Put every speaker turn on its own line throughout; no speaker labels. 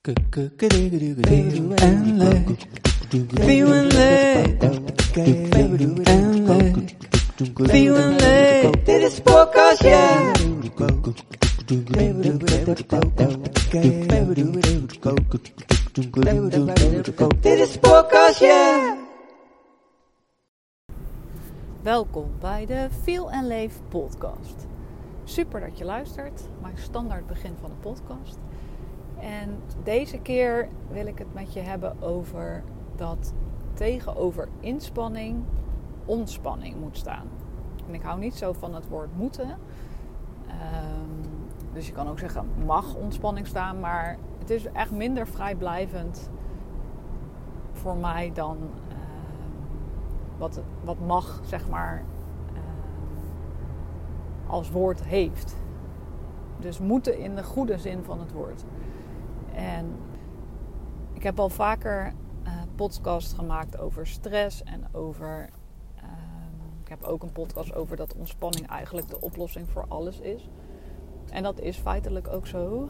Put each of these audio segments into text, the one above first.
Dit is podcast, yeah. Dit is podcast, yeah.
Welkom bij de Feel and Leef podcast. Super dat je luistert, mijn standaard begin van de podcast. En deze keer wil ik het met je hebben over dat tegenover inspanning ontspanning moet staan. En ik hou niet zo van het woord moeten. Dus je kan ook zeggen mag ontspanning staan, maar het is echt minder vrijblijvend voor mij dan wat mag, zeg maar, als woord heeft. Dus moeten in de goede zin van het woord. En ik heb al vaker podcasts gemaakt over stress en over... ik heb ook een podcast over dat ontspanning eigenlijk de oplossing voor alles is. En dat is feitelijk ook zo.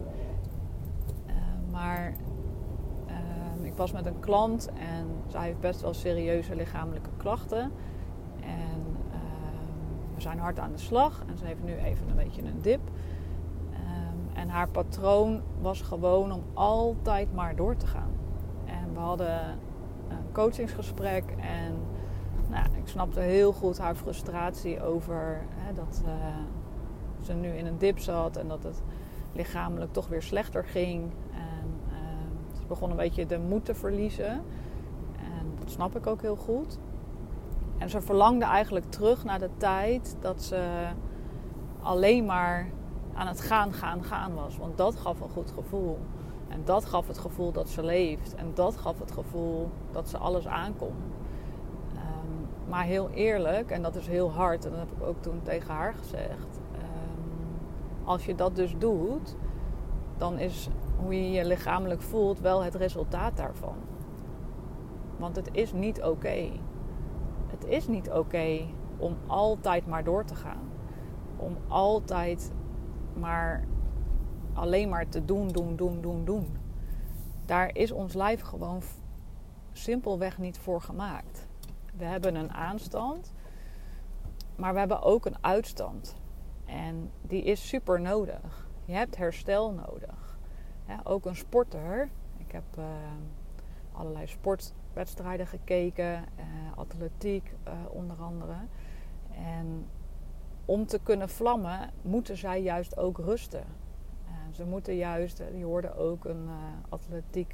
Maar ik was met een klant en zij heeft best wel serieuze lichamelijke klachten. En we zijn hard aan de slag en ze heeft nu even een beetje een dip. En haar patroon was gewoon om altijd maar door te gaan. En we hadden een coachingsgesprek en ik snapte heel goed haar frustratie over dat ze nu in een dip zat en dat het lichamelijk toch weer slechter ging. En ze begon een beetje de moed te verliezen. En dat snap ik ook heel goed. En ze verlangde eigenlijk terug naar de tijd dat ze alleen maar aan het gaan was. Want dat gaf een goed gevoel. En dat gaf het gevoel dat ze leeft. En dat gaf het gevoel dat ze alles aankon. Maar heel eerlijk, en dat is heel hard, en dat heb ik ook toen tegen haar gezegd. Als je dat dus doet, dan is hoe je je lichamelijk voelt wel het resultaat daarvan. Want het is niet oké. Het is niet oké om altijd maar door te gaan. Om altijd maar alleen maar te doen. Daar is ons lijf gewoon simpelweg niet voor gemaakt. We hebben een aanstand, maar we hebben ook een uitstand. En die is super nodig. Je hebt herstel nodig. Ja, ook een sporter. Ik heb allerlei sportwedstrijden gekeken. Atletiek onder andere. En om te kunnen vlammen moeten zij juist ook rusten. Ze moeten juist, je hoorde ook een atletiek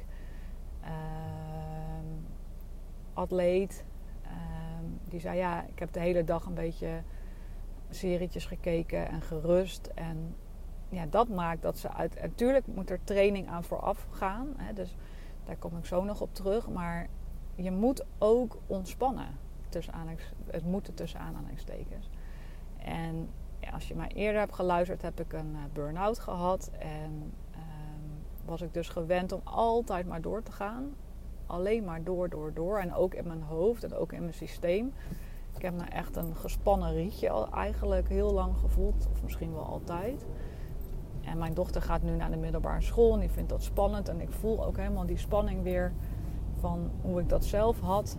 atleet. Die zei ik heb de hele dag een beetje serietjes gekeken en gerust. En ja, dat maakt dat ze uit... Natuurlijk moet er training aan vooraf gaan. Hè, dus daar kom ik zo nog op terug. Maar je moet ook ontspannen. Het moeten tussen aanhalingstekens. En ja, als je mij eerder hebt geluisterd, heb ik een burn-out gehad. En was ik dus gewend om altijd maar door te gaan. Alleen maar door. En ook in mijn hoofd en ook in mijn systeem. Ik heb me echt een gespannen rietje al eigenlijk heel lang gevoeld. Of misschien wel altijd. En mijn dochter gaat nu naar de middelbare school. En die vindt dat spannend. En ik voel ook helemaal die spanning weer van hoe ik dat zelf had.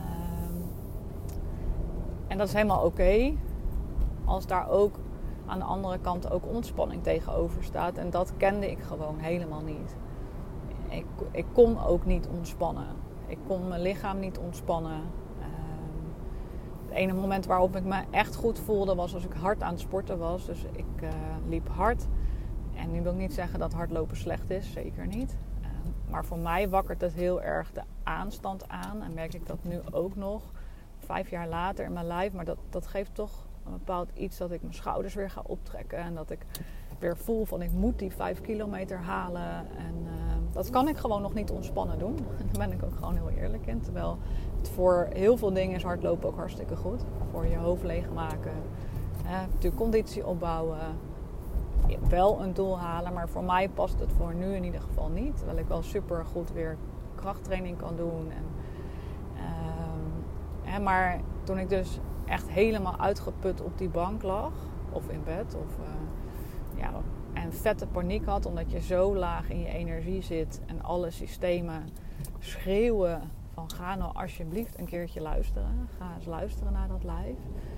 En dat is helemaal oké. Als daar ook aan de andere kant ook ontspanning tegenover staat. En dat kende ik gewoon helemaal niet. Ik kon ook niet ontspannen. Ik kon mijn lichaam niet ontspannen. Het ene moment waarop ik me echt goed voelde was als ik hard aan het sporten was. Dus ik liep hard. En nu wil ik niet zeggen dat hardlopen slecht is. Zeker niet. Maar voor mij wakkert het heel erg de aanstand aan. En merk ik dat nu ook nog. 5 jaar later in mijn lijf. Maar dat geeft toch een bepaald iets dat ik mijn schouders weer ga optrekken. En dat ik weer voel van ik moet die 5 kilometer halen. En dat kan ik gewoon nog niet ontspannen doen. Daar ben ik ook gewoon heel eerlijk in. Terwijl het voor heel veel dingen is hardlopen ook hartstikke goed. Voor je hoofd leegmaken. Natuurlijk conditie opbouwen. Wel een doel halen. Maar voor mij past het voor nu in ieder geval niet. Terwijl ik wel super goed weer krachttraining kan doen. Maar toen ik dus echt helemaal uitgeput op die bank lag. Of in bed. En een vette paniek had, omdat je zo laag in je energie zit en alle systemen schreeuwen van ga nou alsjeblieft een keertje luisteren. Ga eens luisteren naar dat lijf.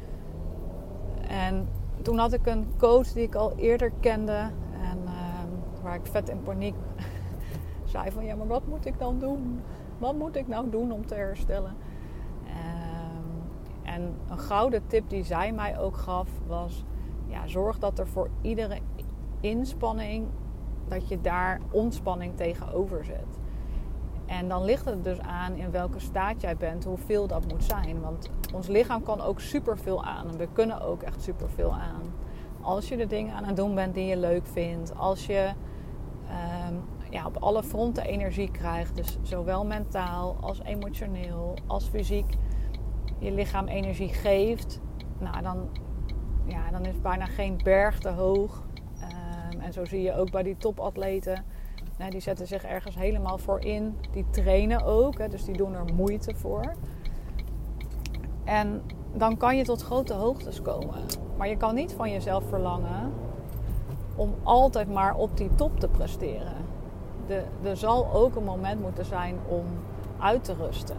En toen had ik een coach die ik al eerder kende en waar ik vet in paniek zei van ja, maar wat moet ik dan doen? Wat moet ik nou doen om te herstellen? En een gouden tip die zij mij ook gaf was, ja, zorg dat er voor iedere inspanning, dat je daar ontspanning tegenover zet. En dan ligt het dus aan in welke staat jij bent, hoeveel dat moet zijn. Want ons lichaam kan ook superveel aan. En we kunnen ook echt superveel aan. Als je de dingen aan het doen bent die je leuk vindt. Als je op alle fronten energie krijgt. Dus zowel mentaal als emotioneel als fysiek. Je lichaam energie geeft. Nou, dan is bijna geen berg te hoog. En zo zie je ook bij die topatleten. Die zetten zich ergens helemaal voor in. Die trainen ook. Hè, dus die doen er moeite voor. En dan kan je tot grote hoogtes komen. Maar je kan niet van jezelf verlangen om altijd maar op die top te presteren. Er zal ook een moment moeten zijn om uit te rusten.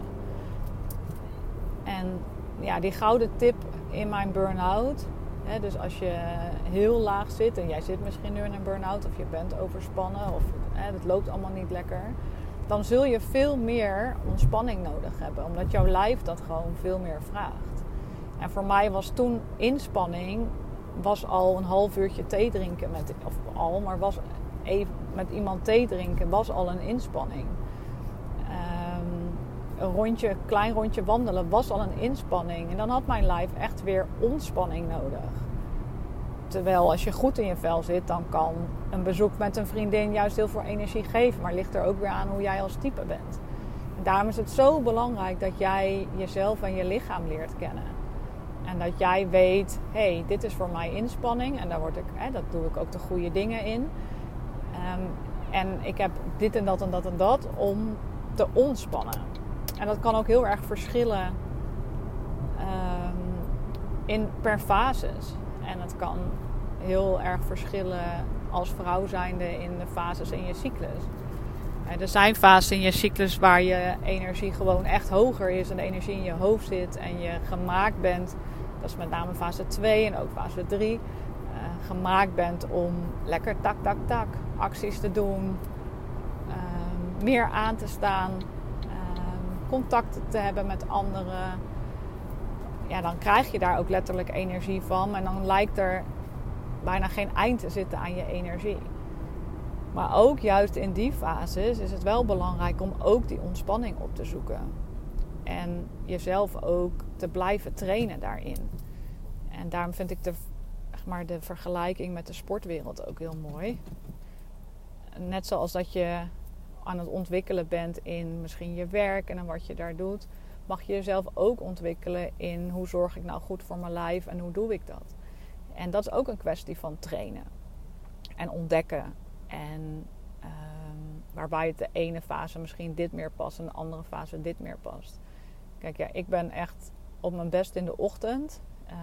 En ja, die gouden tip in mijn burn-out. Hè, dus als je heel laag zit en jij zit misschien nu in een burn-out of je bent overspannen of het loopt allemaal niet lekker, dan zul je veel meer ontspanning nodig hebben, omdat jouw lijf dat gewoon veel meer vraagt. En voor mij was toen inspanning was al een half uurtje thee drinken was even met iemand thee drinken was al een inspanning. Een klein rondje wandelen was al een inspanning. En dan had mijn lijf echt weer ontspanning nodig. Terwijl als je goed in je vel zit, dan kan een bezoek met een vriendin juist heel veel energie geven. Maar ligt er ook weer aan hoe jij als type bent. En daarom is het zo belangrijk dat jij jezelf en je lichaam leert kennen. En dat jij weet, hey, dit is voor mij inspanning. En daar dat doe ik ook de goede dingen in. En ik heb dit en dat en dat en dat om te ontspannen. En dat kan ook heel erg verschillen per fases. En het kan heel erg verschillen als vrouw zijnde in de fases in je cyclus. Er zijn fases in je cyclus waar je energie gewoon echt hoger is en de energie in je hoofd zit en je gemaakt bent, dat is met name fase 2 en ook fase 3, gemaakt bent om lekker tak, acties te doen, meer aan te staan, contact te hebben met anderen. Ja, dan krijg je daar ook letterlijk energie van en dan lijkt er bijna geen eind te zitten aan je energie. Maar ook juist in die fases is het wel belangrijk om ook die ontspanning op te zoeken. En jezelf ook te blijven trainen daarin. En daarom vind ik de vergelijking met de sportwereld ook heel mooi. Net zoals dat je aan het ontwikkelen bent in misschien je werk en wat je daar doet, mag je jezelf ook ontwikkelen in hoe zorg ik nou goed voor mijn lijf en hoe doe ik dat. En dat is ook een kwestie van trainen en ontdekken. En waarbij het de ene fase misschien dit meer past en de andere fase dit meer past. Kijk, ja, ik ben echt op mijn best in de ochtend.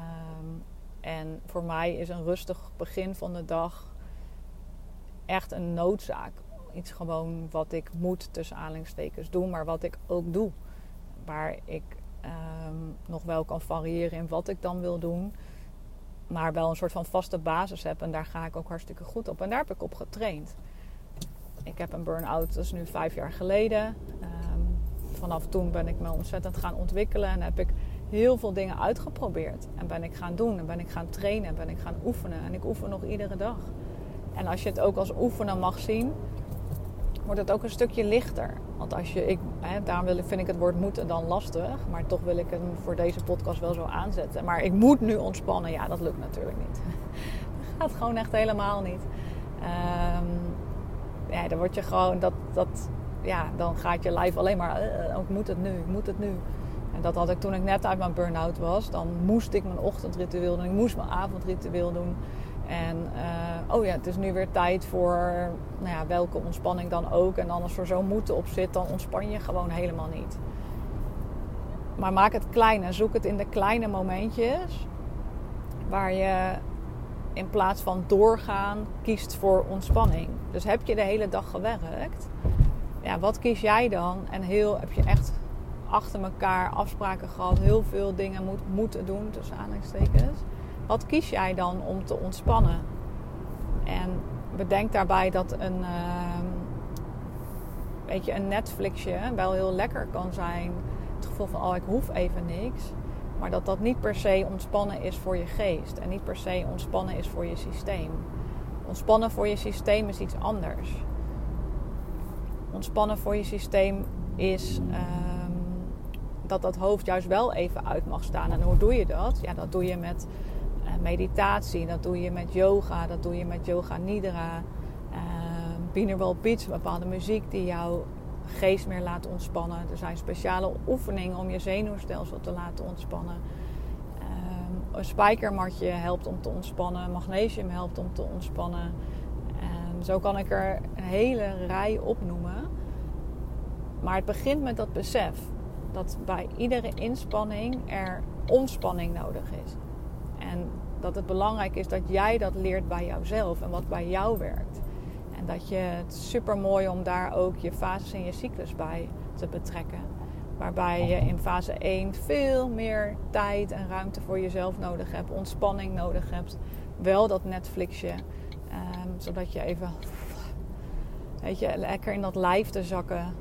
En voor mij is een rustig begin van de dag echt een noodzaak. Iets gewoon wat ik moet tussen aanhalingstekens doen, maar wat ik ook doe. Waar ik nog wel kan variëren in wat ik dan wil doen. Maar wel een soort van vaste basis heb. En daar ga ik ook hartstikke goed op. En daar heb ik op getraind. Ik heb een burn-out, dat is nu 5 jaar geleden. Vanaf toen ben ik me ontzettend gaan ontwikkelen. En heb ik heel veel dingen uitgeprobeerd. En ben ik gaan doen. En ben ik gaan trainen. En ben ik gaan oefenen. En ik oefen nog iedere dag. En als je het ook als oefenen mag zien, wordt het ook een stukje lichter. Want daarom vind ik het woord moeten dan lastig. Maar toch wil ik hem voor deze podcast wel zo aanzetten. Maar ik moet nu ontspannen. Ja, dat lukt natuurlijk niet. Dat gaat gewoon echt helemaal niet. Dan word je gewoon dan gaat je lijf alleen maar ik moet het nu. En dat had ik toen ik net uit mijn burn-out was. Dan moest ik mijn ochtendritueel doen. Ik moest mijn avondritueel doen. En het is nu weer tijd voor welke ontspanning dan ook. En dan als er zo moeten op zit, dan ontspan je gewoon helemaal niet. Maar maak het klein en zoek het in de kleine momentjes waar je in plaats van doorgaan kiest voor ontspanning. Dus heb je de hele dag gewerkt, ja, wat kies jij dan? En heb je echt achter elkaar afspraken gehad, heel veel dingen moeten doen, tussen aanhalingstekens. Wat kies jij dan om te ontspannen? En bedenk daarbij dat een Netflixje wel heel lekker kan zijn. Het gevoel van, ik hoef even niks. Maar dat niet per se ontspannen is voor je geest. En niet per se ontspannen is voor je systeem. Ontspannen voor je systeem is iets anders. Ontspannen voor je systeem is dat hoofd juist wel even uit mag staan. En hoe doe je dat? Ja, dat doe je met meditatie. Dat doe je met yoga. Dat doe je met yoga nidra. Binaural beats, een bepaalde muziek die jouw geest meer laat ontspannen. Er zijn speciale oefeningen om je zenuwstelsel te laten ontspannen. Een spijkermatje helpt om te ontspannen. Magnesium helpt om te ontspannen. Zo kan ik er een hele rij opnoemen. Maar het begint met dat besef dat bij iedere inspanning er ontspanning nodig is. En dat het belangrijk is dat jij dat leert bij jouzelf en wat bij jou werkt. En dat je het super mooi om daar ook je fases in je cyclus bij te betrekken. Waarbij je in fase 1 veel meer tijd en ruimte voor jezelf nodig hebt. Ontspanning nodig hebt. Wel dat Netflixje. Zodat je even lekker in dat lijf te zakken.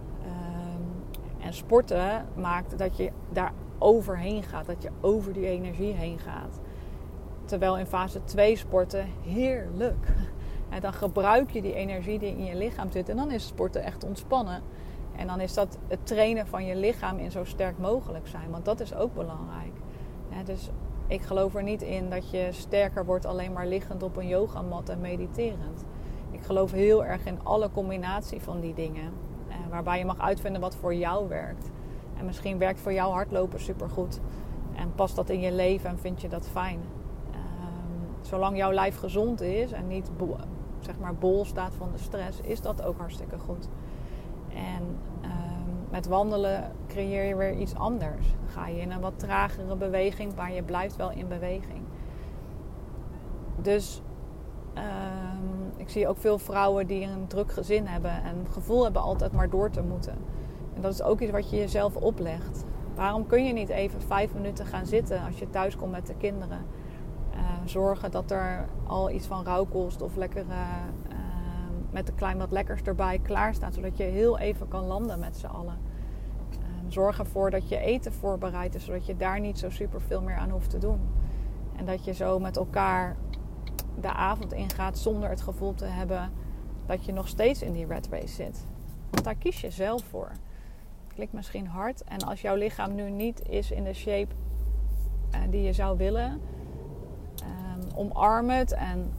En sporten maakt dat je daar overheen gaat. Dat je over die energie heen gaat. Terwijl in fase 2 sporten heerlijk. En dan gebruik je die energie die in je lichaam zit. En dan is sporten echt ontspannen. En dan is dat het trainen van je lichaam in zo sterk mogelijk zijn. Want dat is ook belangrijk. Dus ik geloof er niet in dat je sterker wordt alleen maar liggend op een yogamat en mediterend. Ik geloof heel erg in alle combinatie van die dingen. Waarbij je mag uitvinden wat voor jou werkt. En misschien werkt voor jou hardlopen supergoed. En past dat in je leven en vind je dat fijn. Zolang jouw lijf gezond is en niet bol staat van de stress, is dat ook hartstikke goed. En met wandelen creëer je weer iets anders. Dan ga je in een wat tragere beweging, maar je blijft wel in beweging. Dus ik zie ook veel vrouwen die een druk gezin hebben en het gevoel hebben altijd maar door te moeten. En dat is ook iets wat je jezelf oplegt. Waarom kun je niet even 5 minuten gaan zitten als je thuis komt met de kinderen? Zorgen dat er al iets van rauwkost of lekkere met een klein wat lekkers erbij klaar staat. Zodat je heel even kan landen met z'n allen. Zorg ervoor dat je eten voorbereid is. Zodat je daar niet zo super veel meer aan hoeft te doen. En dat je zo met elkaar de avond ingaat zonder het gevoel te hebben dat je nog steeds in die rat race zit. Want daar kies je zelf voor. Klinkt misschien hard. En als jouw lichaam nu niet is in de shape die je zou willen, omarm het en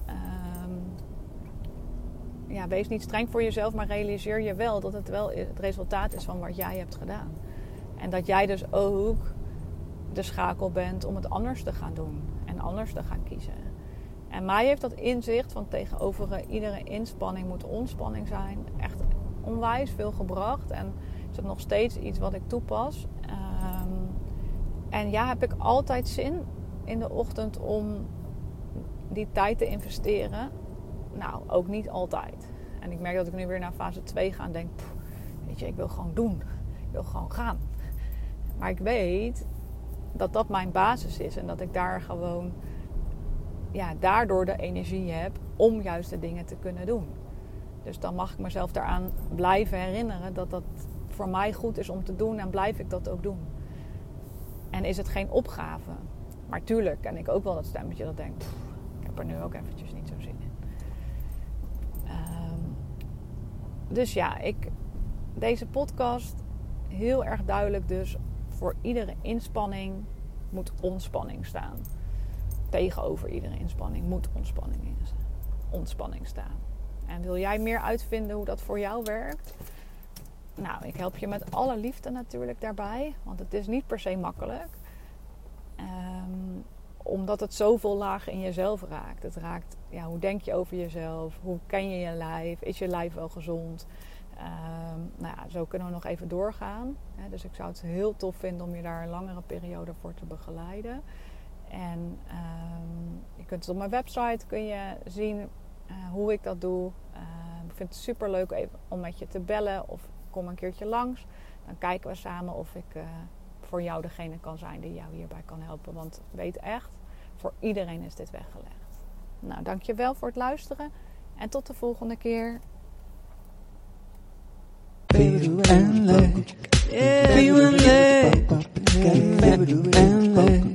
wees niet streng voor jezelf, maar realiseer je wel dat het wel het resultaat is van wat jij hebt gedaan. En dat jij dus ook de schakel bent om het anders te gaan doen en anders te gaan kiezen. En mij heeft dat inzicht van tegenover iedere inspanning moet ontspanning zijn echt onwijs veel gebracht. En is dat nog steeds iets wat ik toepas. En ja, heb ik altijd zin in de ochtend om die tijd te investeren? Nou, ook niet altijd. En ik merk dat ik nu weer naar fase 2 ga en denk, ik wil gewoon doen. Ik wil gewoon gaan. Maar ik weet dat dat mijn basis is en dat ik daar gewoon daardoor de energie heb om juist de dingen te kunnen doen. Dus dan mag ik mezelf daaraan blijven herinneren dat dat voor mij goed is om te doen en blijf ik dat ook doen. En is het geen opgave. Maar tuurlijk ken ik ook wel dat stemmetje dat denkt, ik heb er nu ook eventjes niet zo zin in. Dus ja, deze podcast heel erg duidelijk dus, voor iedere inspanning moet ontspanning staan. Tegenover iedere inspanning moet ontspanning staan. En wil jij meer uitvinden hoe dat voor jou werkt? Nou, ik help je met alle liefde natuurlijk daarbij. Want het is niet per se makkelijk. Omdat het zoveel lagen in jezelf raakt. Het raakt, hoe denk je over jezelf? Hoe ken je je lijf? Is je lijf wel gezond? Zo kunnen we nog even doorgaan. Dus ik zou het heel tof vinden om je daar een langere periode voor te begeleiden. En je kunt het op mijn website kun je zien hoe ik dat doe. Ik vind het super leuk om met je te bellen of kom een keertje langs. Dan kijken we samen of ik voor jou degene kan zijn die jou hierbij kan helpen. Want weet echt, voor iedereen is dit weggelegd. Nou, dankjewel voor het luisteren. En tot de volgende keer.
Baby, and